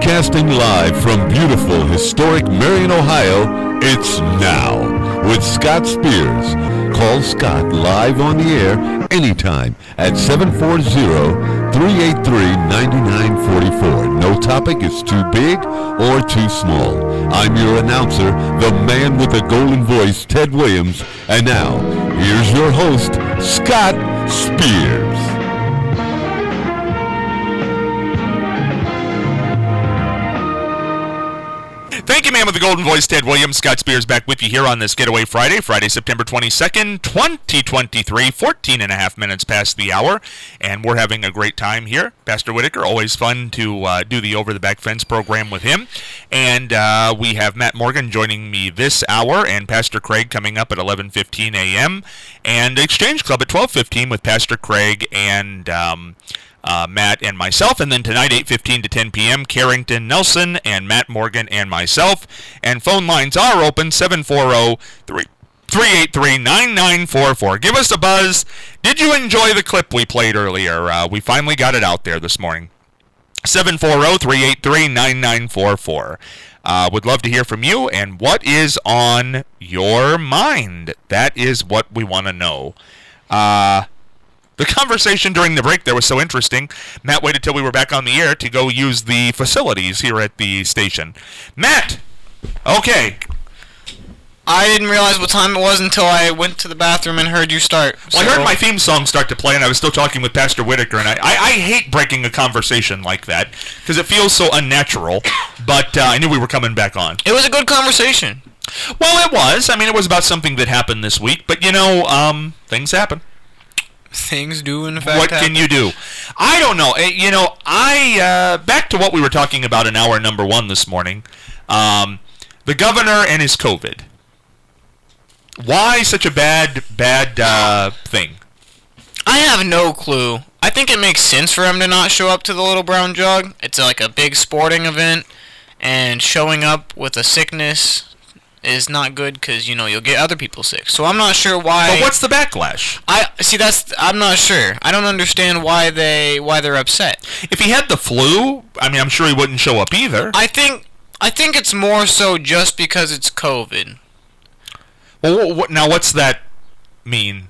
Broadcasting live from beautiful, historic Marion, Ohio, it's Now with Scott Spears. Call Scott live on the air anytime at 740-383-9944. No topic is too big or too small. I'm your announcer, the man with the golden voice, Ted Williams. And now, here's your host, Scott Spears. Thank you, man, with the golden voice, Ted Williams. Scott Spears back with you here on this Getaway Friday, September 22nd, 2023, 14 and a half minutes past the hour, and we're having a great time here. Pastor Whitaker, always fun to do the Over the Back Fence program with him, and we have Matt Morgan joining me this hour, and Pastor Craig coming up at 11:15 a.m., and Exchange Club at 12:15 with Pastor Craig and Matt and myself, and then tonight 8:15 to 10 p.m. Carrington Nelson and Matt Morgan and myself. And phone lines are open, 740-383-9944. Give us a buzz. Did you enjoy the clip we played earlier? We finally got it out there this morning. 740-383-9944. Would love to hear from you and what is on your mind. That is what we want to know. The conversation during the break there was so interesting. Matt waited till we were back on the air to go use the facilities here at the station. Matt! Okay. I didn't realize what time it was until I went to the bathroom and heard you start. Well, I heard my theme song start to play, and I was still talking with Pastor Whitaker, and I hate breaking a conversation like that, because it feels so unnatural, but I knew we were coming back on. It was a good conversation. Well, it was. I mean, it was about something that happened this week, but, things happen. Things do, in fact, what can you do? I don't know. Back to what we were talking about in hour number one this morning. The governor and his COVID. Why such a bad thing? I have no clue. I think it makes sense for him to not show up to the Little Brown Jug. It's like a big sporting event, and showing up with a sickness is not good because, you'll get other people sick. So I'm not sure why. But what's the backlash? I'm not sure. I don't understand why they're upset. If he had the flu, I'm sure he wouldn't show up either. I think it's more so just because it's COVID. Well, now what's that mean?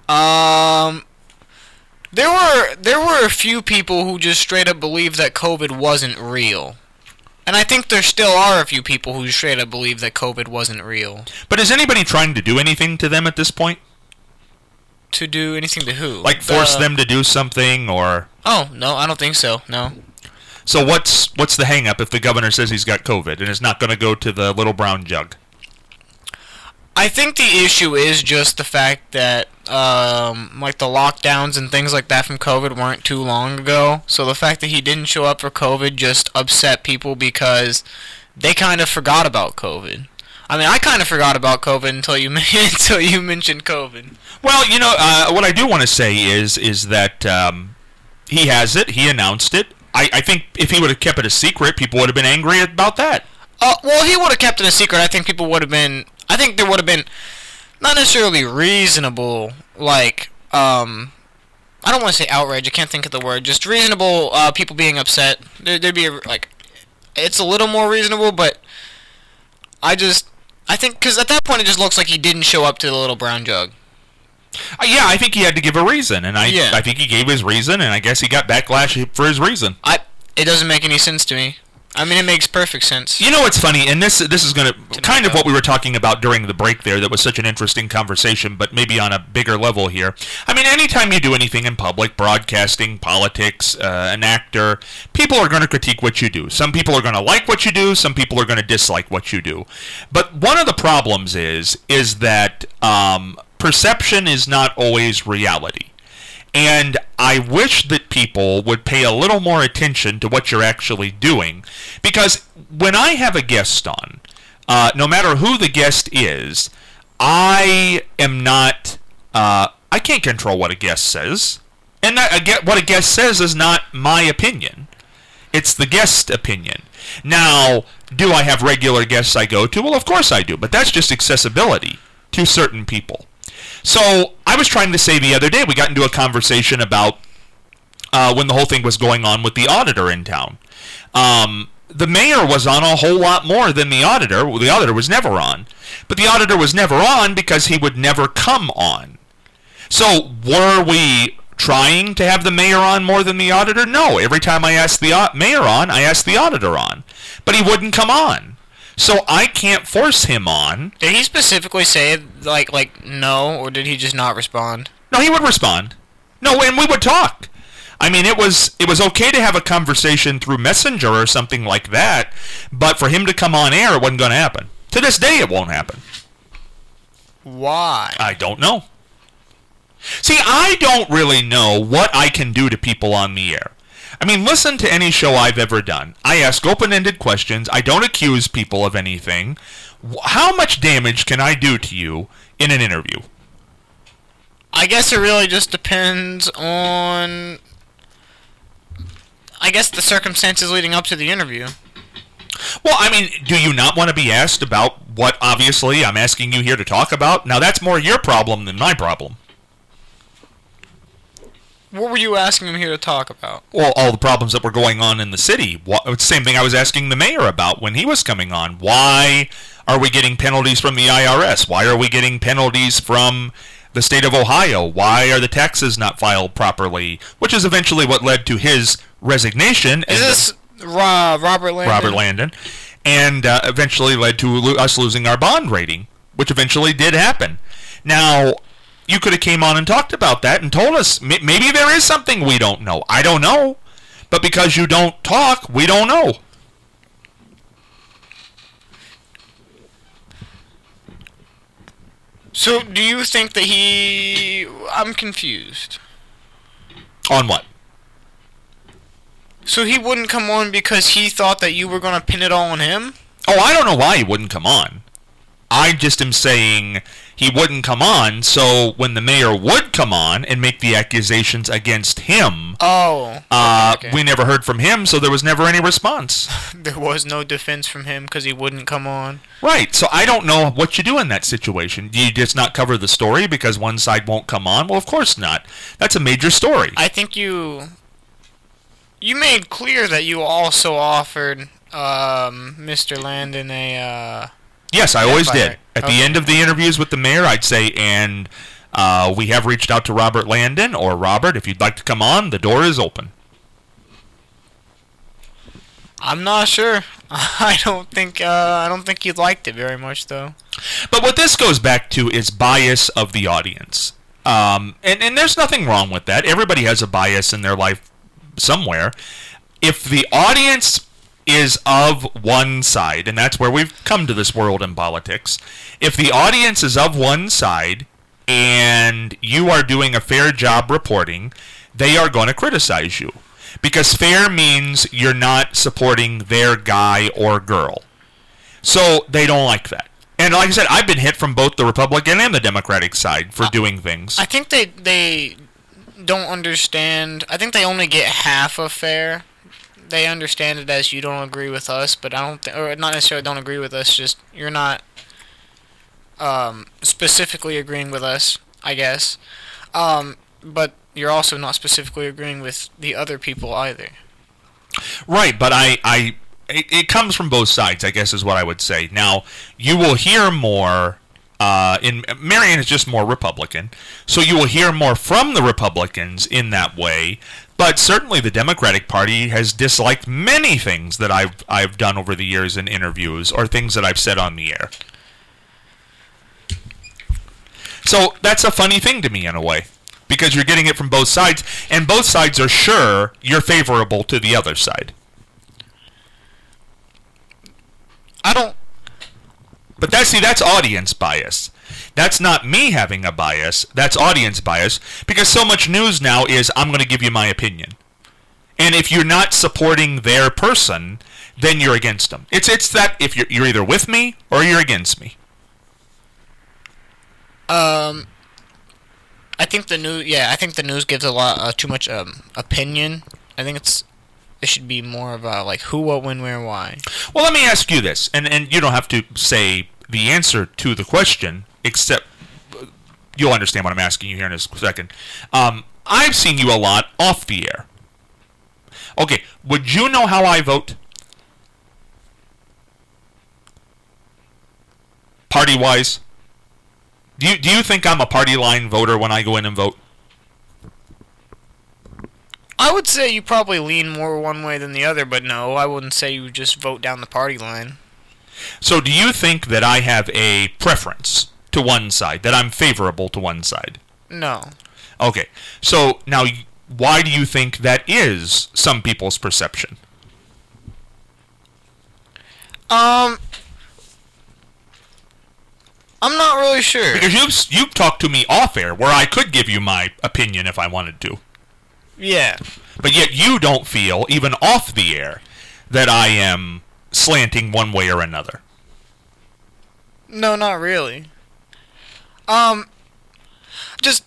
There were a few people who just straight up believed that COVID wasn't real. And I think there still are a few people who straight up believe that COVID wasn't real. But is anybody trying to do anything to them at this point? To do anything to who? Like force them to do something, or? Oh, no, I don't think so, no. So what's the hang-up if the governor says he's got COVID and is not going to go to the Little Brown Jug? I think the issue is just the fact that, the lockdowns and things like that from COVID weren't too long ago. So the fact that he didn't show up for COVID just upset people because they kind of forgot about COVID. I kind of forgot about COVID until you mentioned COVID. Well, what I do want to say is that he has it. He announced it. I think if he would have kept it a secret, people would have been angry about that. Well, if he would have kept it a secret, I think people would have been... I think there would have been not necessarily reasonable, I don't want to say outrage, I can't think of the word, just reasonable people being upset. There'd be, it's a little more reasonable, but I think, because at that point it just looks like he didn't show up to the Little Brown Jug. Yeah, I think he had to give a reason, and I think he gave his reason, and I guess he got backlash for his reason. It doesn't make any sense to me. It makes perfect sense. You know what's funny, and this is going to kind of what we were talking about during the break there that was such an interesting conversation, but maybe on a bigger level here. Anytime you do anything in public, broadcasting, politics, an actor, people are going to critique what you do. Some people are going to like what you do, some people are going to dislike what you do. But one of the problems is that perception is not always reality. And I wish that people would pay a little more attention to what you're actually doing. Because when I have a guest on, no matter who the guest is, I can't control what a guest says. And what a guest says is not my opinion. It's the guest's opinion. Now, do I have regular guests I go to? Well, of course I do. But that's just accessibility to certain people. So I was trying to say the other day, we got into a conversation about when the whole thing was going on with the auditor in town. the mayor was on a whole lot more than the auditor. Well, the auditor was never on. But the auditor was never on because he would never come on. So were we trying to have the mayor on more than the auditor? No. Every time I asked the mayor on, I asked the auditor on. But he wouldn't come on. So I can't force him on. Did he specifically say, like no, or did he just not respond? No, he would respond. No, and we would talk. I mean, it was okay to have a conversation through Messenger or something like that, but for him to come on air, it wasn't going to happen. To this day, it won't happen. Why? I don't know. See, I don't really know what I can do to people on the air. I mean, listen to any show I've ever done. I ask open-ended questions. I don't accuse people of anything. How much damage can I do to you in an interview? I guess it really just depends on, I guess, the circumstances leading up to the interview. Well, I mean, do you not want to be asked about what, obviously, I'm asking you here to talk about? Now, that's more your problem than my problem. What were you asking him here to talk about? Well, all the problems that were going on in the city. It's the same thing I was asking the mayor about when he was coming on. Why are we getting penalties from the IRS? Why are we getting penalties from the state of Ohio? Why are the taxes not filed properly? Which is eventually what led to his resignation. Is this Robert Landon? Robert Landon. And eventually led to us losing our bond rating, which eventually did happen. Now, you could have came on and talked about that and told us maybe there is something we don't know. I don't know. But because you don't talk, we don't know. So, do you think that I'm confused. On what? So he wouldn't come on because he thought that you were going to pin it all on him? Oh, I don't know why he wouldn't come on. I just am saying he wouldn't come on, so when the mayor would come on and make the accusations against him, okay. We never heard from him, so there was never any response. There was no defense from him because he wouldn't come on. Right, so I don't know what you do in that situation. Do you just not cover the story because one side won't come on? Well, of course not. That's a major story. I think you made clear that you also offered Mr. Landon a... Yes, I always did. At Okay. the end of the interviews with the mayor, I'd say, and we have reached out to Robert Landon, or Robert, if you'd like to come on, the door is open. I'm not sure. I don't think he liked it very much, though. But what this goes back to is bias of the audience. And there's nothing wrong with that. Everybody has a bias in their life somewhere. If the audience is of one side, and that's where we've come to this world in politics, if the audience is of one side and you are doing a fair job reporting, they are going to criticize you. Because fair means you're not supporting their guy or girl. So they don't like that. And like I said, I've been hit from both the Republican and the Democratic side for doing things. I think they don't understand. I think they only get half of fair. They understand it as you don't agree with us, but I don't or not necessarily don't agree with us, just you're not specifically agreeing with us, I guess. But you're also not specifically agreeing with the other people either. Right, but it comes from both sides, I guess is what I would say. Now, you will hear more, Marion is just more Republican, so you will hear more from the Republicans in that way, but certainly the Democratic Party has disliked many things that I've done over the years in interviews, or things that I've said on the air. So that's a funny thing to me in a way, because you're getting it from both sides, and both sides are sure you're favorable to the other side. But that's audience bias. That's not me having a bias. That's audience bias, because so much news now is I'm going to give you my opinion. And if you're not supporting their person, then you're against them. It's that if you're either with me or you're against me. I think the news gives a lot too much opinion. I think it should be more of a like who, what, when, where, why. Well, let me ask you this, and you don't have to say the answer to the question, except you'll understand what I'm asking you here in a second. I've seen you a lot off the air. Okay, would you know how I vote? party-wise? Do you think I'm a party line voter when I go in and vote? I would say you probably lean more one way than the other, but no, I wouldn't say you just vote down the party line. So do you think that I have a preference to one side, that I'm favorable to one side? No. Okay, so now why do you think that is some people's perception? I'm not really sure. Because you've talked to me off air where I could give you my opinion if I wanted to. Yeah. But yet you don't feel, even off the air, that I am slanting one way or another. No, not really. Just,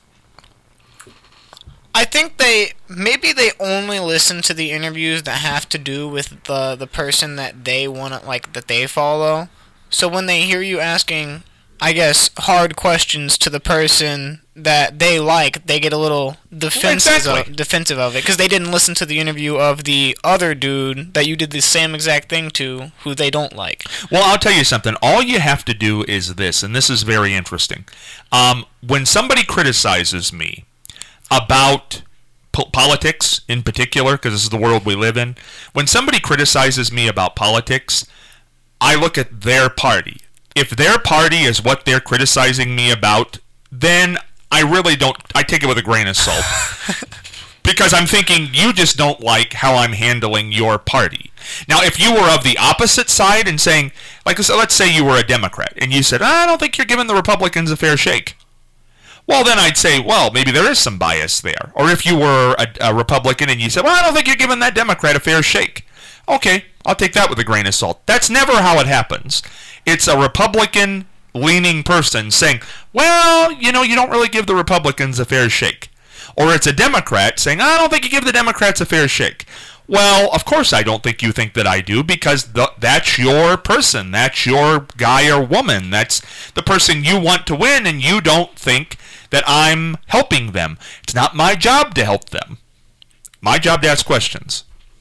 I think maybe they only listen to the interviews that have to do with the person that they want to, like, that they follow. So when they hear you asking, I guess, hard questions to the person that they like, they get a little defensive of it, because they didn't listen to the interview of the other dude that you did the same exact thing to, who they don't like. Well, I'll tell you something. All you have to do is this, and this is very interesting. When somebody criticizes me about politics in particular, because this is the world we live in, when somebody criticizes me about politics, I look at their party. If their party is what they're criticizing me about, then I really don't, I take it with a grain of salt. Because I'm thinking, you just don't like how I'm handling your party. Now, if you were of the opposite side and saying, like, let's say you were a Democrat, and you said, I don't think you're giving the Republicans a fair shake. Well, then I'd say, well, maybe there is some bias there. Or if you were a Republican and you said, well, I don't think you're giving that Democrat a fair shake. Okay, I'll take that with a grain of salt. That's never how it happens. It's a Republican-leaning person saying, well, you know, you don't really give the Republicans a fair shake. Or it's a Democrat saying, I don't think you give the Democrats a fair shake. Well, of course I don't think you think that I do, because that's your person. That's your guy or woman. That's the person you want to win, and you don't think that I'm helping them. It's not my job to help them. My job to ask questions.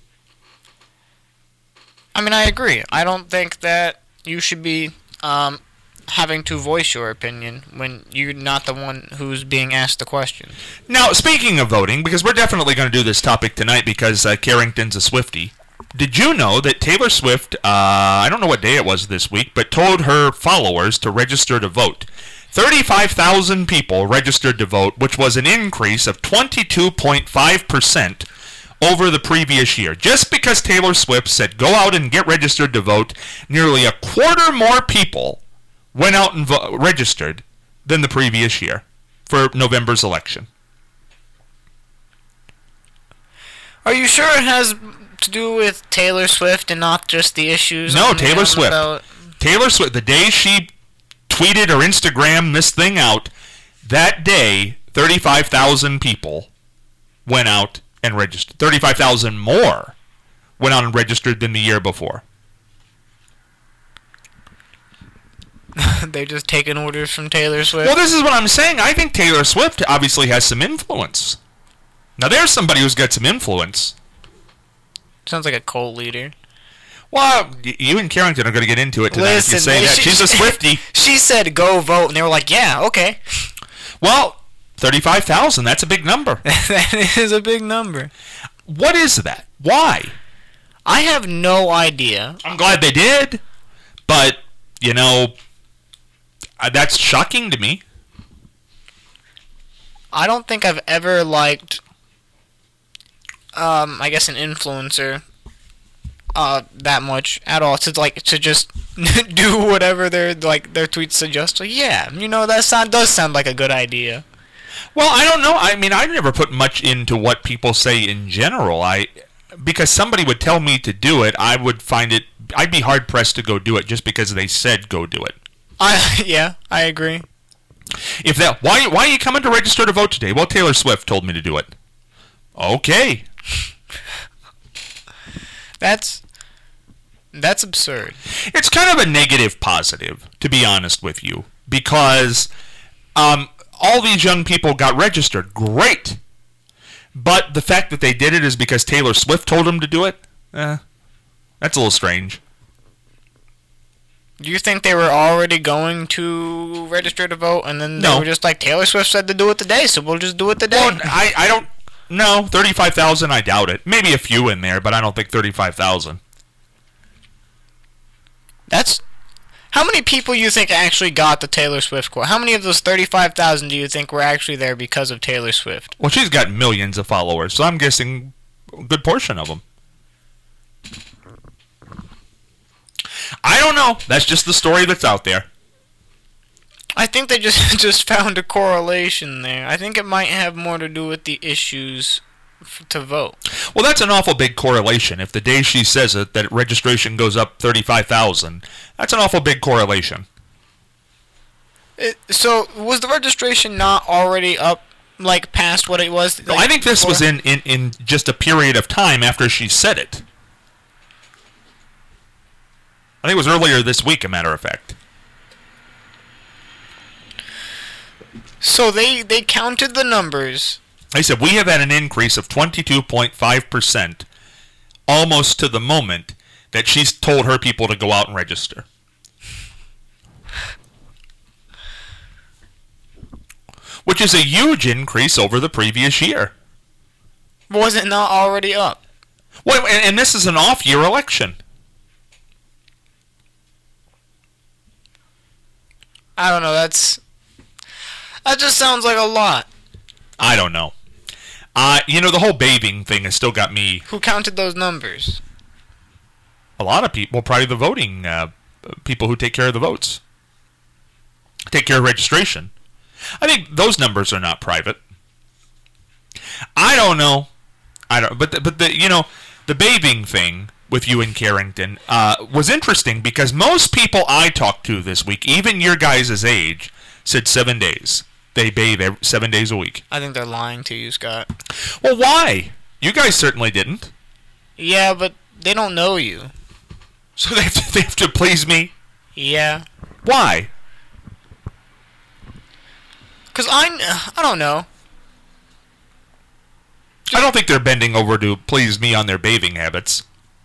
I mean, I agree. I don't think that you should be having to voice your opinion when you're not the one who's being asked the question. Now, speaking of voting, because we're definitely going to do this topic tonight because Carrington's a Swiftie, did you know that Taylor Swift, I don't know what day it was this week, but told her followers to register to vote? 35,000 people registered to vote, which was an increase of 22.5% over the previous year. Just because Taylor Swift said go out and get registered to vote, nearly a quarter more people went out and registered than the previous year for November's election. Are you sure it has to do with Taylor Swift and not just the issues? No, Taylor Swift. Taylor Swift, the day she tweeted or Instagrammed this thing out, that day, 35,000 people went out and registered. 35,000 more went out and registered than the year before. They're just taking orders from Taylor Swift? Well, this is what I'm saying. I think Taylor Swift obviously has some influence. Now, there's somebody who's got some influence. Sounds like a cult leader. Well, you and Carrington are going to get into it tonight. Listen, if you say that. She's a Swiftie. She said go vote, and they were like, yeah, okay. Well, 35,000, that's a big number. That is a big number. What is that? Why? I have no idea. I'm glad they did, but, you know, that's shocking to me. I don't think I've ever liked, I guess, an influencer that much at all, to just do whatever their tweets suggest. Like, yeah, you know, does sound like a good idea. Well, I don't know. I mean, I never put much into what people say in general. Because somebody would tell me to do it, I'd be hard pressed to go do it just because they said go do it. Yeah, I agree. Why are you coming to register to vote today? Well, Taylor Swift told me to do it. Okay. That's absurd. It's kind of a negative positive, to be honest with you, because all these young people got registered. Great. But the fact that they did it is because Taylor Swift told them to do it? That's a little strange. Do you think they were already going to register to vote, and then they No. were just like, Taylor Swift said to do it today, so we'll just do it today? Well, I don't... No, 35,000, I doubt it. Maybe a few in there, but I don't think 35,000. That's... How many people you think actually got the Taylor Swift quote? How many of those 35,000 do you think were actually there because of Taylor Swift? Well, she's got millions of followers, so I'm guessing a good portion of them. I don't know. That's just the story that's out there. I think they just found a correlation there. I think it might have more to do with the issues to vote. Well, that's an awful big correlation. If the day she says it, that registration goes up 35,000, that's an awful big correlation. So, was the registration not already up, like, past what it was? No, I think this was in just a period of time after she said it. I think it was earlier this week, a matter of fact. So they counted the numbers. They said, we have had an increase of 22.5%, almost to the moment that she's told her people to go out and register. Which is a huge increase over the previous year. Was it not already up? Well, and this is an off-year election. I don't know, that just sounds like a lot. I don't know. The whole bathing thing has still got me... Who counted those numbers? A lot of people, probably the voting people who take care of the votes. Take care of registration. I think those numbers are not private. I don't know. But the bathing thing with you in Carrington was interesting because most people I talked to this week, even your guys' age, said 7 days. They bathe 7 days a week. I think they're lying to you, Scott. Well, why? You guys certainly didn't. Yeah, but they don't know you. So they have to please me? Yeah. Why? Because I don't know. I don't think they're bending over to please me on their bathing habits.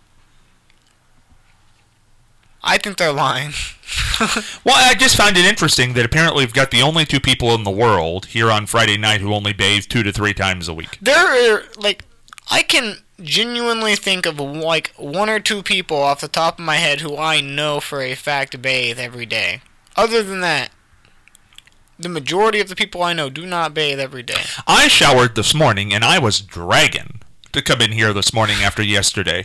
I think they're lying. Well, I just found it interesting that apparently we've got the only two people in the world here on Friday night who only bathe 2 to 3 times a week. There are, I can genuinely think of, 1 or 2 people off the top of my head who I know for a fact bathe every day. Other than that, the majority of the people I know do not bathe every day. I showered this morning, and I was dragging to come in here this morning after yesterday.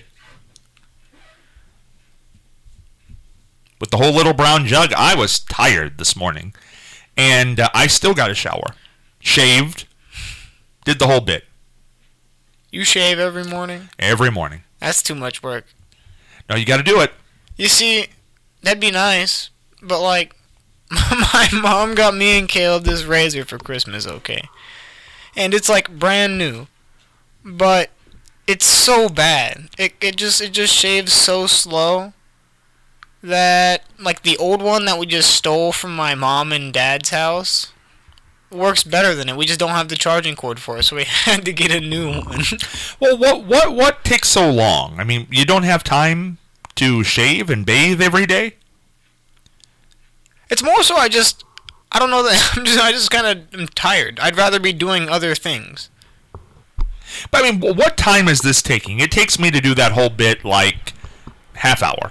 With the whole little brown jug, I was tired this morning. And I still got a shower. Shaved. Did the whole bit. You shave every morning? Every morning. That's too much work. No, you got to do it. You see, that'd be nice. But, my mom got me and Caleb this razor for Christmas, okay? And it's, brand new. But it's so bad. It just shaves so slow that, the old one that we just stole from my mom and dad's house works better than it. We just don't have the charging cord for it, so we had to get a new one. Well, what takes so long? I mean, you don't have time to shave and bathe every day? It's more so I don't know that I just kind of am tired. I'd rather be doing other things. But I mean, what time is this taking? It takes me to do that whole bit half hour.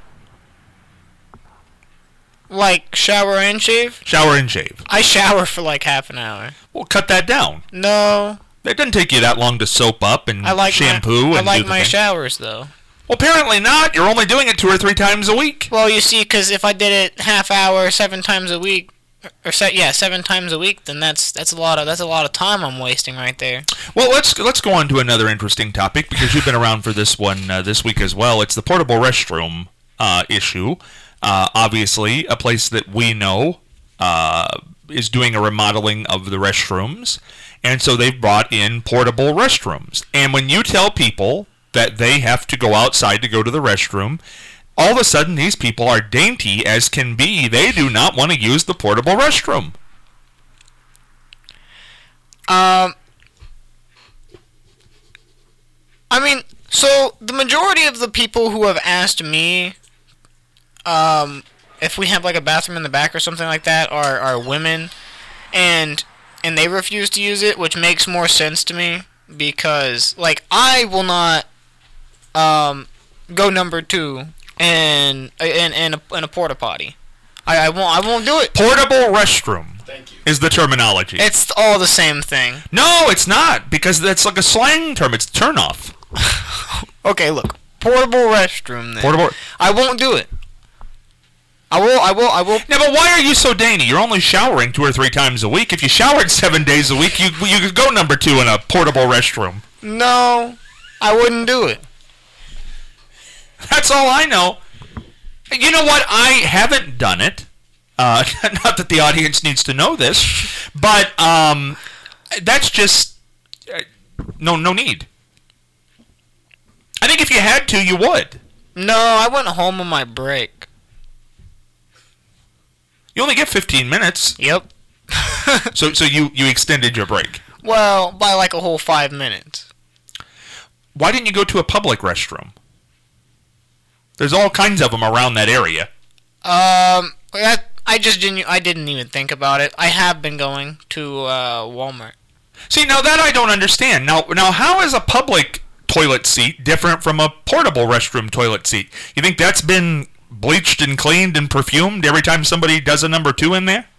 Shower and shave? Shower and shave. I shower for half an hour. Well, cut that down. No. It doesn't take you that long to soap up and shampoo. I like my showers, though. Well, apparently not. You're only doing it 2 or 3 times a week. Well, you see, because if I did it half hour 7 times a week, 7 times a week, then that's a lot of time I'm wasting right there. Well, let's go on to another interesting topic because you've been around for this one this week as well. It's the portable restroom issue. Obviously, a place that we know is doing a remodeling of the restrooms, and so they've brought in portable restrooms. And when you tell people that they have to go outside to go to the restroom, all of a sudden these people are dainty as can be. They do not want to use the portable restroom. I mean, so the majority of the people who have asked me if we have like a bathroom in the back or something like that, are women, and they refuse to use it, which makes more sense to me because like I will not go number 2 in a porta potty. I won't do it. Portable restroom. Thank you. Is the terminology. It's all the same thing. No, it's not, because that's like a slang term. It's turn-off. Okay, look. Portable restroom then. Portable. I won't do it. I will. Yeah, but why are you so dainty? You're only showering 2 or 3 times a week. If you showered 7 days a week, you could go number 2 in a portable restroom. No, I wouldn't do it. That's all I know. You know what? I haven't done it. Not that the audience needs to know this, but that's just no need. I think if you had to, you would. No, I went home on my break. You only get 15 minutes. Yep. So you extended your break. Well, by like a whole 5 minutes. Why didn't you go to a public restroom? There's all kinds of them around that area. I didn't even think about it. I have been going to Walmart. See, now that I don't understand. Now, how is a public toilet seat different from a portable restroom toilet seat? You think that's been bleached and cleaned and perfumed every time somebody does a number 2 in there?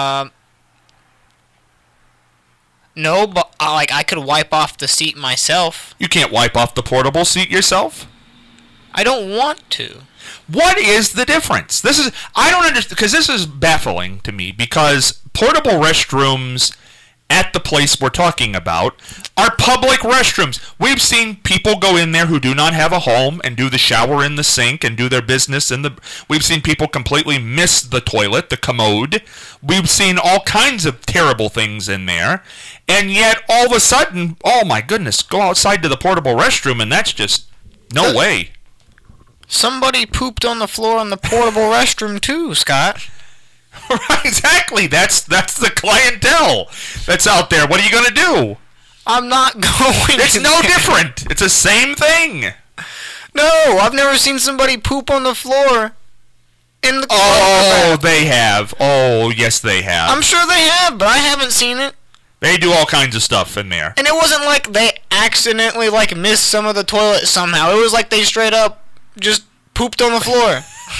No, but I could wipe off the seat myself. You can't wipe off the portable seat yourself? I don't want to. What is the difference? I don't understand, because this is baffling to me, because portable restrooms at the place we're talking about are public restrooms. We've seen people go in there who do not have a home and do the shower in the sink and do their business we've seen people completely miss the toilet, the commode. We've seen all kinds of terrible things in there, and yet all of a sudden, oh my goodness, go outside to the portable restroom and that's just no way. Somebody pooped on the floor in the portable restroom too, Scott. Right, exactly. That's the clientele that's out there. What are you going to do? I'm not going. It's no different. It's the same thing. No, I've never seen somebody poop on the floor in the. Oh, they have. Oh, yes, they have. I'm sure they have, but I haven't seen it. They do all kinds of stuff in there. And it wasn't like they accidentally missed some of the toilet somehow. It was like they straight up just pooped on the floor.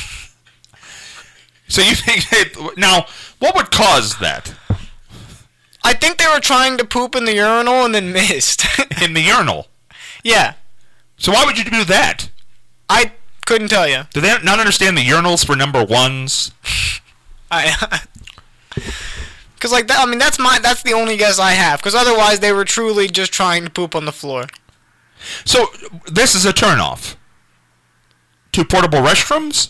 So you think now what would cause that? I think they were trying to poop in the urinal and then missed. In the urinal? Yeah. So why would you do that? I couldn't tell you. Do they not understand the urinals for number 1s? Because that. I mean, that's the only guess I have. Because otherwise, they were truly just trying to poop on the floor. So this is a turnoff to portable restrooms.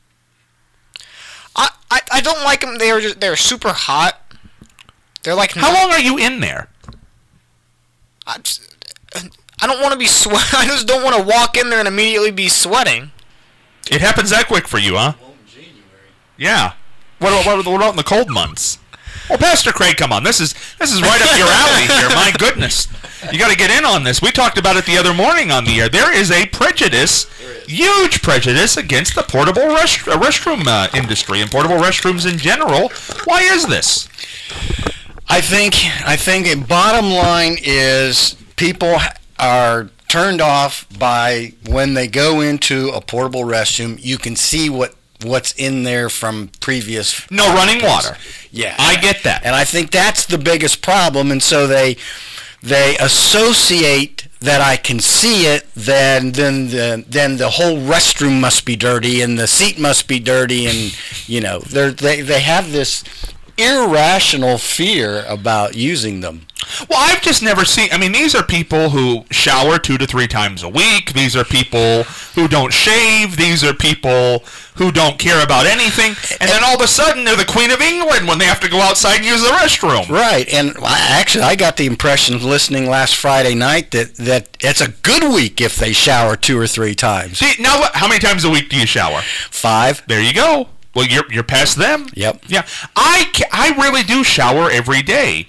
I don't like them. They're super hot. They're like. How long are you in there? I don't want to be sweat. I just don't want to walk in there and immediately be sweating. It happens that quick for you, huh? Well, in January. Yeah. What about in the cold months? Well, Pastor Craig, come on. This is right up your alley here. My goodness. You got to get in on this. We talked about it the other morning on the air. There is a prejudice, huge prejudice against the portable restroom industry and portable restrooms in general. Why is this? I think bottom line is people are turned off by when they go into a portable restroom. You can see what's in there from previous. No running water. Yeah, I get that, and I think that's the biggest problem. And so they associate that I can see it. Then the whole restroom must be dirty and the seat must be dirty, and they have this irrational fear about using them. Well, I've just never seen. I mean, these are people who shower 2 to 3 times a week. These are people who don't shave. These are people who don't care about anything. And then all of a sudden, they're the Queen of England when they have to go outside and use the restroom. Right. And actually, I got the impression listening last Friday night that it's a good week if they shower 2 or 3 times. See, now how many times a week do you shower? 5. There you go. Well, you're past them. Yep. Yeah. I really do shower every day.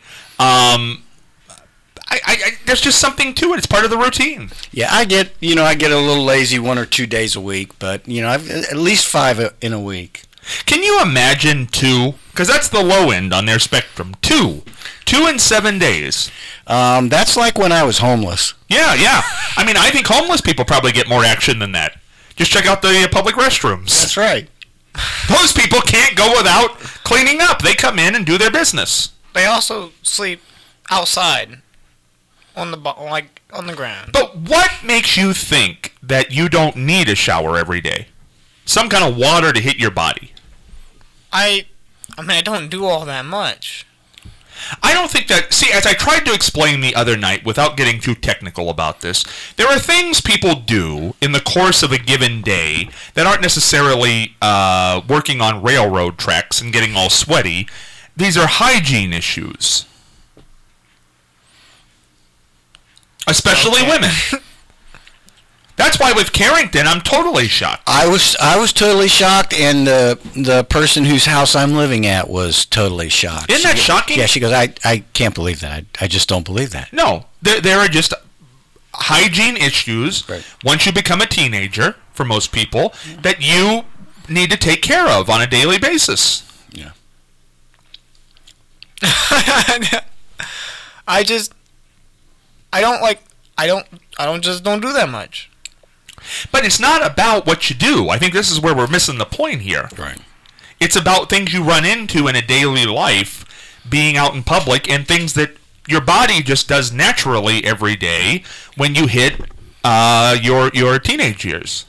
There's just something to it. It's part of the routine. Yeah, I get a little lazy 1 or 2 days a week, but I've at least 5 in a week. Can you imagine 2? Because that's the low end on their spectrum. 2 in 7 days. That's like when I was homeless. Yeah. I mean, I think homeless people probably get more action than that. Just check out the public restrooms. That's right. Those people can't go without cleaning up. They come in and do their business. They also sleep outside on the ground. But what makes you think that you don't need a shower every day? Some kind of water to hit your body. I mean, I don't do all that much. I don't think that... See, as I tried to explain the other night, without getting too technical about this, there are things people do in the course of a given day that aren't necessarily working on railroad tracks and getting all sweaty. These are hygiene issues. Especially women. That's why with Carrington, I'm totally shocked. I was totally shocked, and the person whose house I'm living at was totally shocked. Isn't that shocking? Yeah, she goes, I can't believe that. I just don't believe that. No, there are just hygiene issues once you become a teenager, for most people, that you need to take care of on a daily basis. Yeah. I don't do that much. But it's not about what you do. I think this is where we're missing the point here. Right. It's about things you run into in a daily life, being out in public, and things that your body just does naturally every day when you hit your teenage years.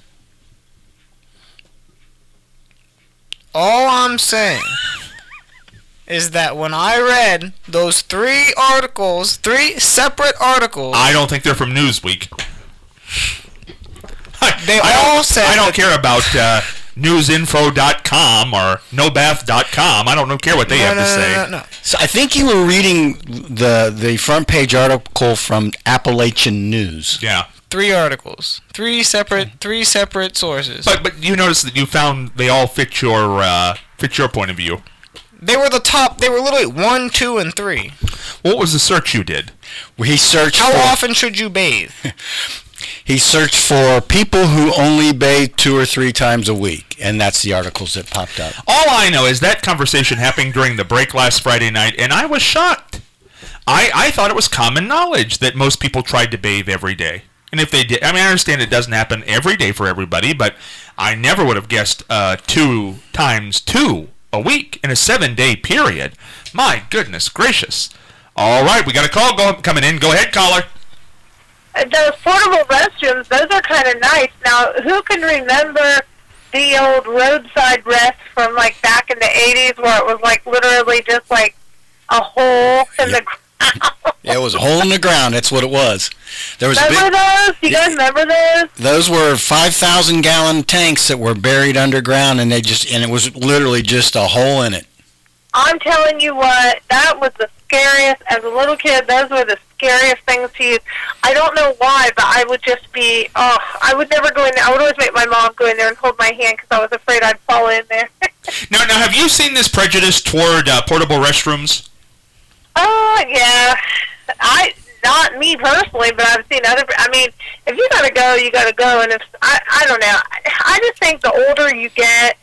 All I'm saying is that when I read those 3 separate articles... I don't think they're from Newsweek. I don't care about newsinfo.com or nobath.com. I don't care what they have to say. No. So I think you were reading the front page article from Appalachian News. Yeah. 3 articles. 3 separate sources. But you notice that you found they all fit your point of view. They were the top. They were literally 1, 2, and 3. What was the search you did? He searched How often should you bathe? He searched for people who only bathe 2 or 3 times a week, and that's the articles that popped up. All I know is that conversation happened during the break last Friday night, and I was shocked. I thought it was common knowledge that most people tried to bathe every day. And if they did, I mean, I understand it doesn't happen every day for everybody, but I never would have guessed 2 times 2 a week in a 7-day period. My goodness gracious. All right, we got a call coming in. Go ahead, caller. Those portable restrooms, those are kind of nice. Now, who can remember the old roadside rest from, like, back in the 80s where it was, like, literally just, like, a hole in the ground? Yeah, it was a hole in the ground. That's what it was. There was remember those? You guys remember those? Those were 5,000-gallon tanks that were buried underground, and it was literally just a hole in it. I'm telling you what, that was the scariest. As a little kid, those were the scariest things to use. I don't know why, but I would just be, I would never go in there. I would always make my mom go in there and hold my hand because I was afraid I'd fall in there. Now, have you seen this prejudice toward portable restrooms? Oh, yeah. Not me personally, but I've seen other. I mean, if you gotta go, you gotta go. And if I don't know. I just think the older you get,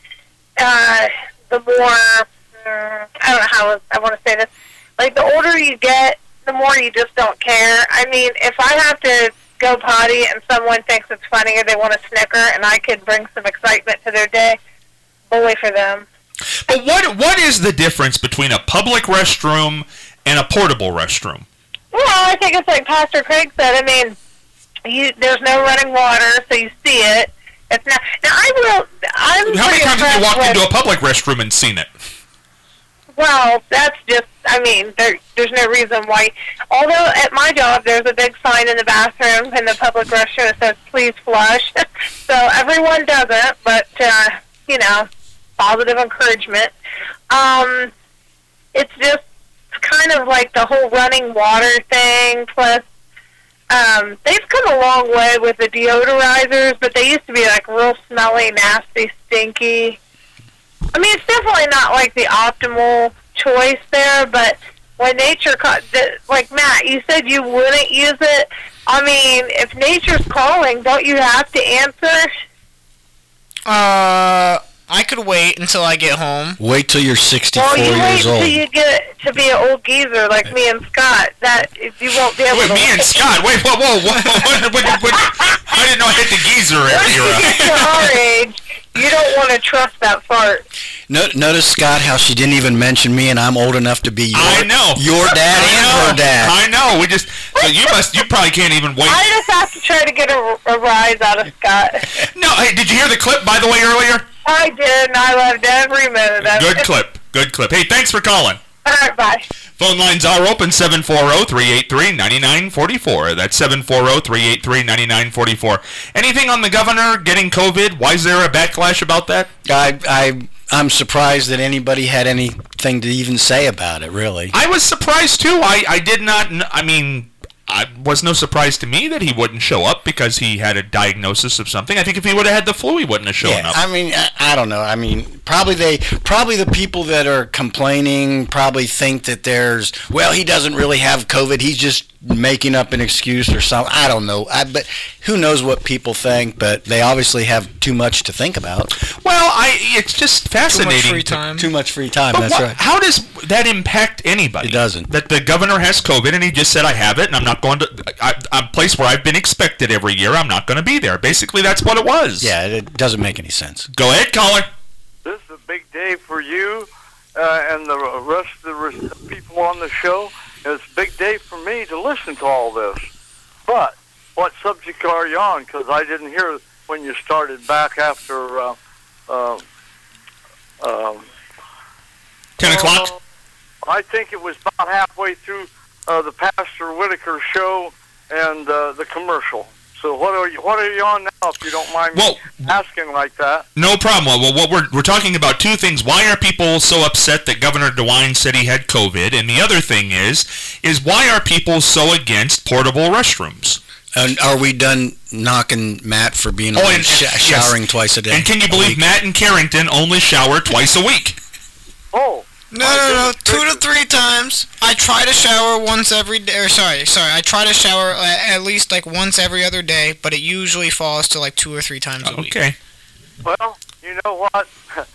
the more. I don't know how I want to say this. Like the older you get, the more you just don't care. I mean, if I have to go potty and someone thinks it's funny or they want a snicker, and I could bring some excitement to their day, bully for them. But what is the difference between a public restroom and a portable restroom? Well, I think it's like Pastor Craig said. I mean, there's no running water, so you see it. It's not. Now, I'm How many pretty times have you impressed walked into a public restroom and seen it? Well, that's just. I mean, there's no reason why. Although at my job, there's a big sign in the bathroom in the public restroom that says "Please flush." So everyone doesn't, but positive encouragement. It's just kind of like the whole running water thing, plus they've come a long way with the deodorizers, but they used to be like real smelly, nasty, stinky. I mean, it's definitely not like the optimal choice there, but when nature, like Matt, you said you wouldn't use it. I mean, if nature's calling, don't you have to answer? I I could wait until I get home. Wait till you're 64 Well, you wait years till old. you get to be an old geezer like me and Scott. That you won't be able Wait, to. me and Scott. Wait, whoa. I didn't know I hit the geezer Once you era. get to our age, you don't want to trust that fart. Notice, Scott, how she didn't even mention me, and I'm old enough to be I know. your dad and her dad. I know. So you probably can't even wait. I just have to try to get a rise out of Scott. No, hey, did you hear the clip, by the way, earlier? I did, and I loved every minute of Good it. clip. Good clip. Hey, thanks for calling. All right, bye. Phone lines are open, 740-383-9944. That's 740-383-9944. Anything on the governor getting COVID? Why is there a backlash about that? I'm surprised that anybody had anything to even say about it, really. I was surprised, too. I did not... it was no surprise to me that he wouldn't show up because he had a diagnosis of something. I think if he would have had the flu, he wouldn't have shown up. I mean, I don't know. I mean, probably the people that are complaining probably think that he doesn't really have COVID. He's just making up an excuse or something. I don't know. But who knows what people think? But they obviously have too much to think about. Well, it's just fascinating. Too much free time. Too much free time. But That's right. how does that impact anybody? It doesn't. That the governor has COVID and he just said, I have it, and I'm not going to a place where I've been expected every year. I'm not going to be there. Basically, that's what it was. Yeah, it doesn't make any sense. Go ahead, caller. This is a big day for you and the rest of the people on the show. It's a big day for me to listen to all this. But what subject are you on? Because I didn't hear when you started back after 10 o'clock? I think it was about halfway through the Pastor Whitaker show and the commercial. So what are you on now, if you don't mind me asking like that? No problem. Well, what we're talking about two things. Why are people so upset that Governor DeWine said he had COVID? And the other thing is why are people so against portable restrooms? And are we done knocking Matt for being showering twice a day? And can you believe Matt and Carrington only shower twice a week? Oh. No, 2 to 3 times. I try to shower once every day. Or sorry. I try to shower at least like once every other day, but it usually falls to like 2 or 3 times a week. Okay. Well, you know what?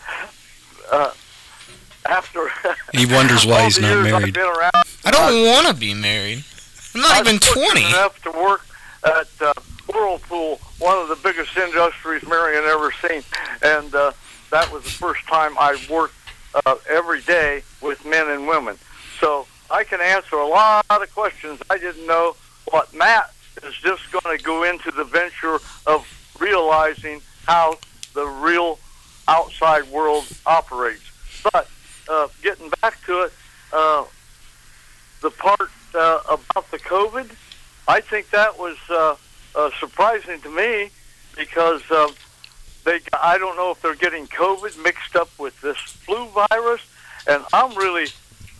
After he wonders why he's not married. I don't want to be married. I'm not even 20. Enough to work at Whirlpool, one of the biggest industries Marion ever seen, and that was the first time I worked every day with men and women. So I can answer a lot of questions. I didn't know what Matt is just going to go into the venture of realizing how the real outside world operates. But getting back to it, the part about the COVID, I think that was surprising to me because I don't know if they're getting COVID mixed up with this flu virus, and I'm really,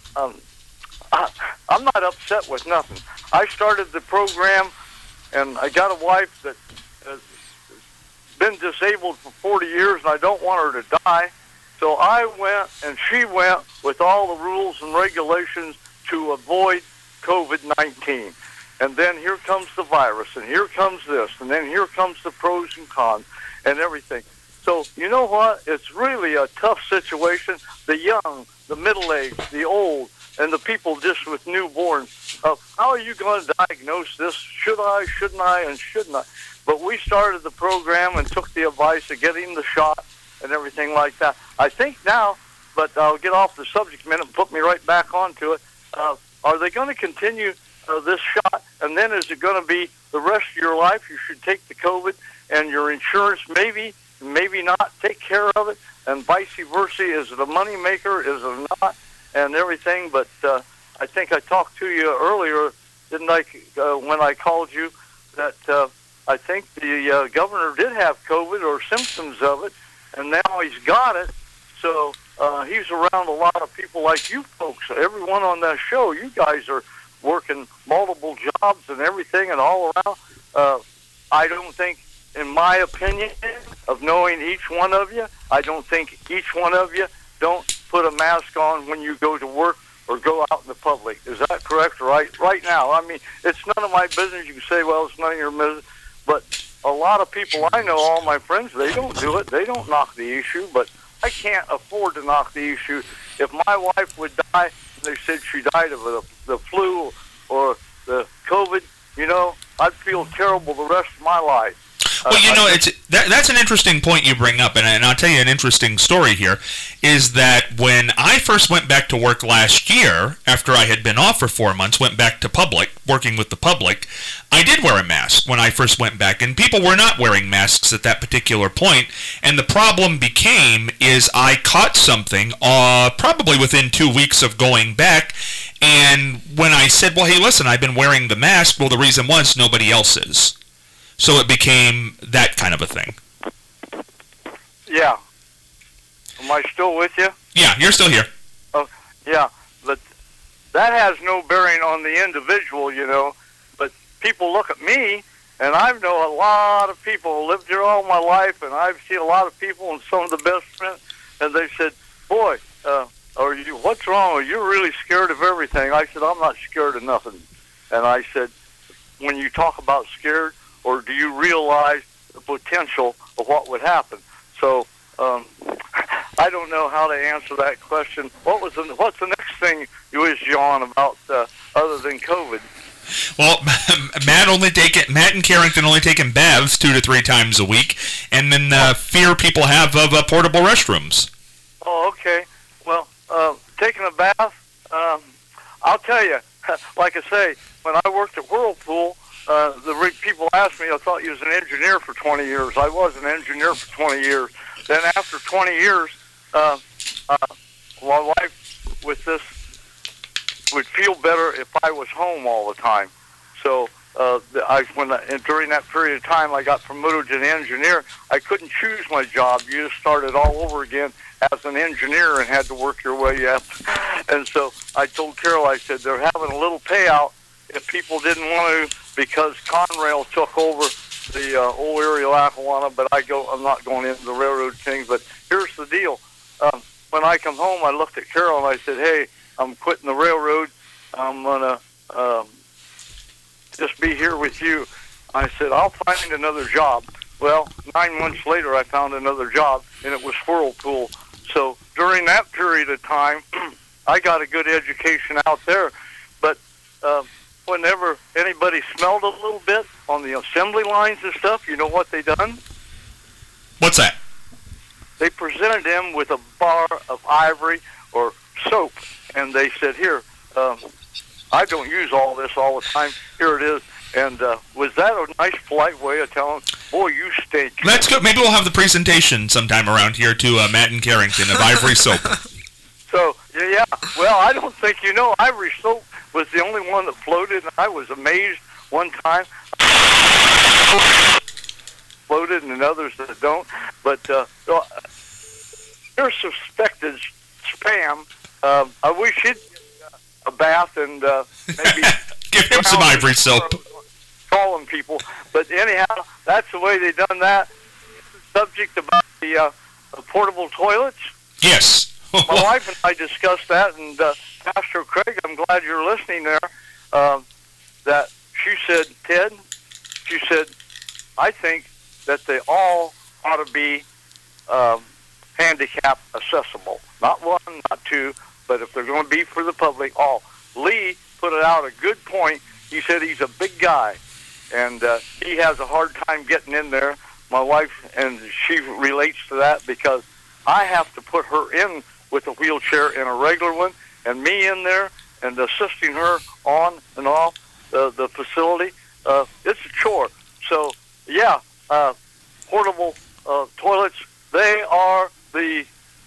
I'm not upset with nothing. I started the program, and I got a wife that has been disabled for 40 years, and I don't want her to die. So I went, and she went with all the rules and regulations to avoid COVID-19. And then here comes the virus, and here comes this, and then here comes the pros and cons and everything. So, you know what? It's really a tough situation. The young, the middle-aged, the old, and the people just with newborns. How are you going to diagnose this? Should I, shouldn't I, and shouldn't I? But we started the program and took the advice of getting the shot and everything like that. I think now, but I'll get off the subject a minute and put me right back onto it. Are they going to continue this shot, and then is it going to be the rest of your life? You should take the COVID, and your insurance maybe not take care of it, and vice versa. Is it a money maker? Is it not? And everything. But I think I talked to you earlier, didn't I, when I called you, that I think the governor did have COVID or symptoms of it, and now he's got it. So he's around a lot of people like you folks. Everyone on that show, you guys are working multiple jobs and everything and all around. I don't think, in my opinion, of knowing each one of you, I don't think each one of you don't put a mask on when you go to work or go out in the public. Is that correct? Right now, I mean, it's none of my business. You can say, well, it's none of your business. But a lot of people I know, all my friends, they don't do it. They don't knock the issue. But I can't afford to knock the issue. If my wife would die, they said she died of the flu or the COVID, I'd feel terrible the rest of my life. Well, that's an interesting point you bring up, and I'll tell you an interesting story here, is that when I first went back to work last year, after I had been off for 4 months, went back to working with the public, I did wear a mask when I first went back, and people were not wearing masks at that particular point, and the problem became is I caught something probably within 2 weeks of going back, and when I said, well, hey, listen, I've been wearing the mask, well, the reason was nobody else is. So it became that kind of a thing. Yeah. Am I still with you? Yeah, you're still here. Oh, yeah. But that has no bearing on the individual, But people look at me, and I know a lot of people who lived here all my life, and I've seen a lot of people and some of the best friends, and they said, boy, what's wrong? Are you really scared of everything? I said, I'm not scared of nothing. And I said, when you talk about scared, or do you realize the potential of what would happen? So I don't know how to answer that question. What's the next thing you wish you on about other than COVID? Well, Matt and Carrington only taking baths 2 to 3 times a week, and then fear people have of portable restrooms. Oh, okay. Well, taking a bath, I'll tell you, like I say, when I worked at Whirlpool, the people asked me, I thought you was an engineer for 20 years. I was an engineer for 20 years. Then after 20 years, my wife with this would feel better if I was home all the time. So during that period of time, I got promoted to an engineer. I couldn't choose my job. You just started all over again as an engineer and had to work your way up. And so I told Carol, I said, they're having a little payout if people didn't want to, because Conrail took over the old area of Lackawanna, but I'm not going into the railroad thing. But here's the deal. When I come home, I looked at Carol and I said, hey, I'm quitting the railroad. I'm going to just be here with you. I said, I'll find another job. Well, 9 months later, I found another job, and it was Whirlpool. So during that period of time, I got a good education out there. But whenever anybody smelled a little bit on the assembly lines and stuff, you know what they done? What's that? They presented them with a bar of ivory or soap, and they said, here, I don't use all this all the time. Here it is. And was that a nice, polite way of telling, boy, you stink? That's good. Maybe we'll have the presentation sometime around here to Matt and Carrington of ivory soap. So, yeah, well, I don't think ivory soap was the only one that floated, and I was amazed one time. Floated, and others that don't. But they're suspected spam. I wish he'd get a bath and maybe give him some ivory soap. Calling people. But anyhow, that's the way they done that. Subject about the portable toilets. Yes. My wife and I discussed that, and Pastor Craig, I'm glad you're listening there, that she said, Ted, she said, I think that they all ought to be handicap accessible. Not one, not two, but if they're going to be for the public, all. Lee put it out a good point. He said he's a big guy, and he has a hard time getting in there. My wife, and she relates to that because I have to put her in with a wheelchair in a regular one, and me in there and assisting her on and off the facility. It's a chore. So, yeah, portable toilets, they are the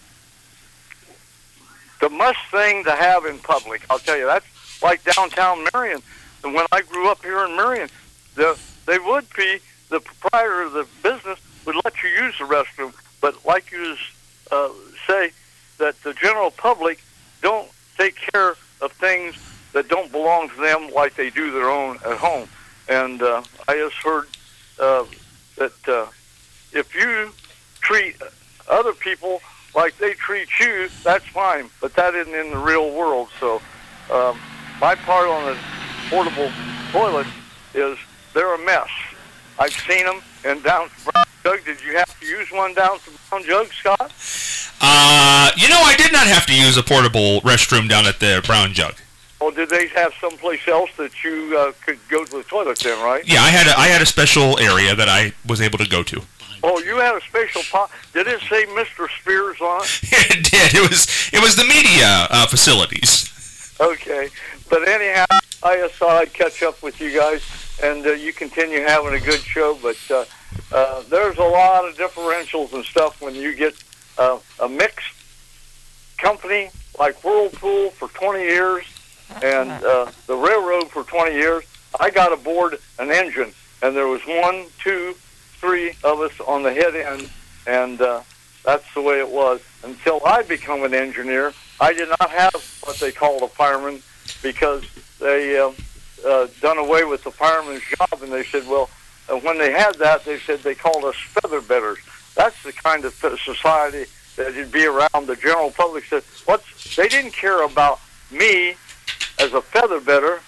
must thing to have in public. I'll tell you, that's like downtown Marion. And when I grew up here in Marion, they would be, the proprietor of the business would let you use the restroom, but like you say, that the general public don't take care of things that don't belong to them like they do their own at home. And I just heard that if you treat other people like they treat you, that's fine, but that isn't in the real world. So my part on the portable toilet is they're a mess. I've seen them, and down Doug, did you have to use one down at the Brown Jug, Scott? I did not have to use a portable restroom down at the Brown Jug. Or did they have someplace else that you could go to the toilet then, right? Yeah, I had a special area that I was able to go to. Oh, you had a special pot. Did it say Mr. Spears on it? It did. It was the media facilities. Okay. But anyhow, I just thought I'd catch up with you guys, and you continue having a good show. But there's a lot of differentials and stuff when you get a mixed company like Whirlpool for 20 years and the railroad for 20 years. I got aboard an engine, and there was 1, 2, 3 of us on the head end, and that's the way it was. Until I become an engineer, I did not have what they called a fireman because they done away with the fireman's job, and they said, well, when they had that, they said they called us feather bedders. That's the kind of society that would be around. The general public said, they didn't care about me as a feather bedder.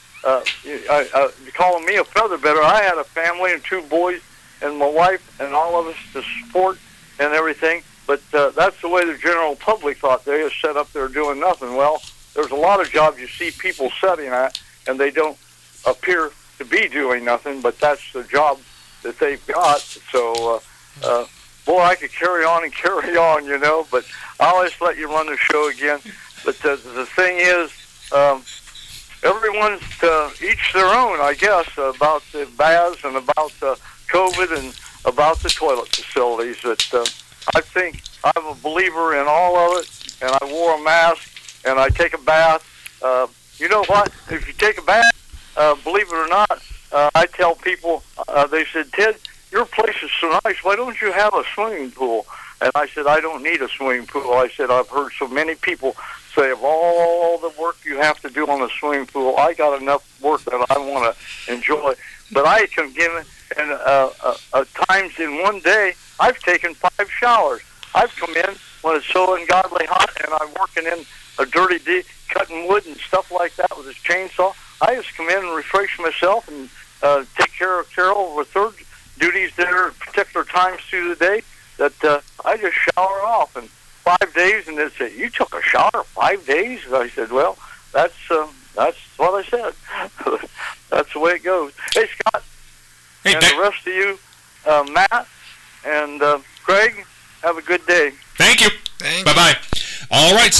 Calling me a feather bedder. I had a family and 2 boys and my wife and all of us to support and everything. But that's the way the general public thought. They just sat up there doing nothing. Well, there's a lot of jobs you see people sitting at, and they don't appear to be doing nothing, but that's the job that they've got. So, boy, I could carry on, but I'll just let you run the show again. But the thing is, everyone's to each their own, I guess, about the baths and about COVID and about the toilet facilities. That I think I'm a believer in all of it, and I wore a mask, and I take a bath. You know what? If you take a bath, believe it or not, I tell people, they said, Ted, your place is so nice. Why don't you have a swimming pool? And I said, I don't need a swimming pool. I said, I've heard so many people say of all the work you have to do on the swimming pool, I got enough work that I want to enjoy. But I can give it, and times in one day, I've taken 5 showers. I've come in when it's so ungodly hot, and I'm working in a dirty day, cutting wood and stuff like that with a chainsaw. I just come in and refresh myself and take care of Carol with her duties there at particular times through the day. That I just shower off in 5 days, and they say, "You took a shower 5 days?" And I said, "Well, that's what I said. That's the way it goes." Hey, Scott, hey, and the rest of you, Matt and Craig, have a good day. Thank you. Bye-bye. All right,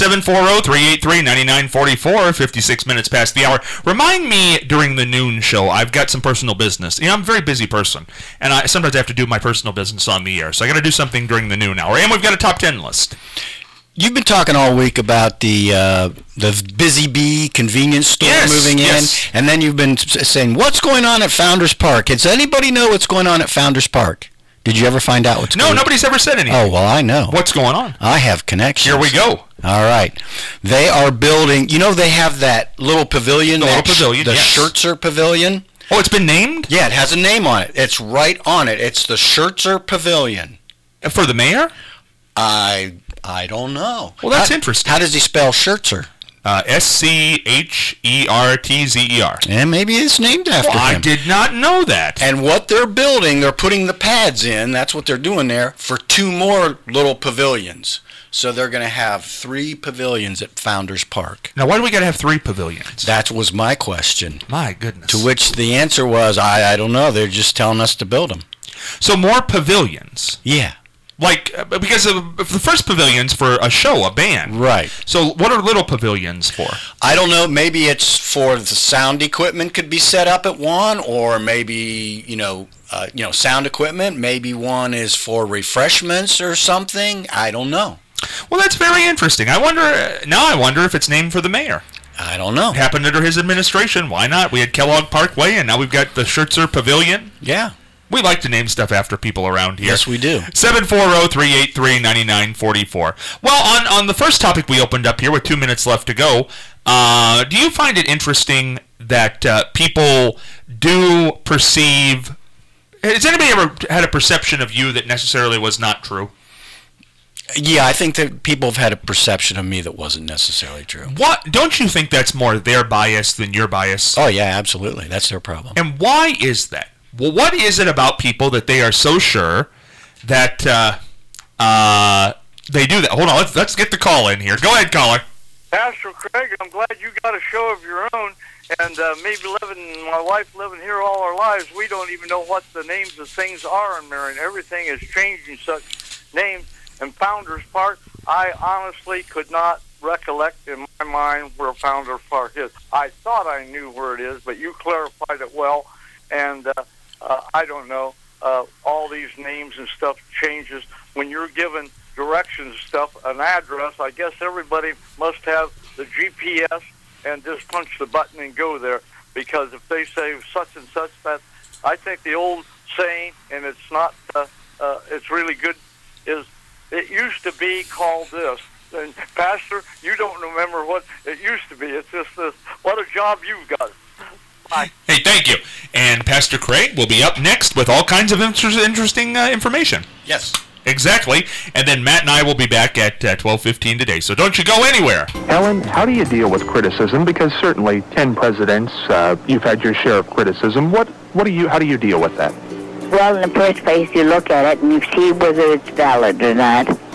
740-383-9944, 56 minutes past the hour. Remind me during the noon show, I've got some personal business. I'm a very busy person, and sometimes I have to do my personal business on the air, so I got to do something during the noon hour. And we've got a top 10 list. You've been talking all week about the Busy Bee convenience store moving in, and then you've been saying, what's going on at Founders Park? Does anybody know what's going on at Founders Park? Did you ever find out what's going on? No, nobody's ever said anything. Oh, well, I know. What's going on? I have connections. Here we go. All right. They are building, they have that little pavilion. The Schertzer Pavilion. Oh, it's been named? Yeah, it has a name on it. It's right on it. It's the Schertzer Pavilion. For the mayor? I don't know. Well, that's interesting. How does he spell Schertzer? Schertzer. And maybe it's named after him. I did not know that. And what they're building, they're putting the pads in, that's what they're doing there, for 2 more little pavilions. So they're going to have 3 pavilions at Founders Park. Now, why do we got to have 3 pavilions? That was my question. My goodness. To which the answer was, I don't know. They're just telling us to build them. So more pavilions. Yeah. Like, because the first pavilion's for a show, a band. Right. So what are little pavilions for? I don't know. Maybe it's for the sound equipment could be set up at one, or maybe, sound equipment. Maybe one is for refreshments or something. I don't know. Well, that's very interesting. I wonder if it's named for the mayor. I don't know. It happened under his administration. Why not? We had Kellogg Parkway, and now we've got the Schertzer Pavilion. Yeah. We like to name stuff after people around here. Yes, we do. 740-383-9944. Well, on the first topic we opened up here with 2 minutes left to go, do you find it interesting that people do perceive... Has anybody ever had a perception of you that necessarily was not true? Yeah, I think that people have had a perception of me that wasn't necessarily true. What? Don't you think that's more their bias than your bias? Oh, yeah, absolutely. That's their problem. And why is that? Well, what is it about people that they are so sure that they do that. Hold on, let's get the call in here. Go ahead, caller. Pastor Craig, I'm glad you got a show of your own, and maybe my wife living here all our lives, we don't even know what the names of things are in Marion. Everything is changing such names. And Founders Park, I honestly could not recollect in my mind where Founders Park is. I thought I knew where it is, but you clarified it well, and I don't know. All these names and stuff changes. When you're given directions and stuff, an address, I guess everybody must have the GPS and just punch the button and go there, because if they say such and such, that I think the old saying, and it's not, it's really good, is it used to be called this. And Pastor, you don't remember what it used to be. It's just this. What a job you've got. Bye. Hey, thank you. And Pastor Craig will be up next with all kinds of interesting information. Yes. Exactly. And then Matt and I will be back at 12:15 today. So don't you go anywhere. Ellen, how do you deal with criticism? Because certainly 10 presidents, you've had your share of criticism. How do you deal with that? Well, in the first place, you look at it and you see whether it's valid or not.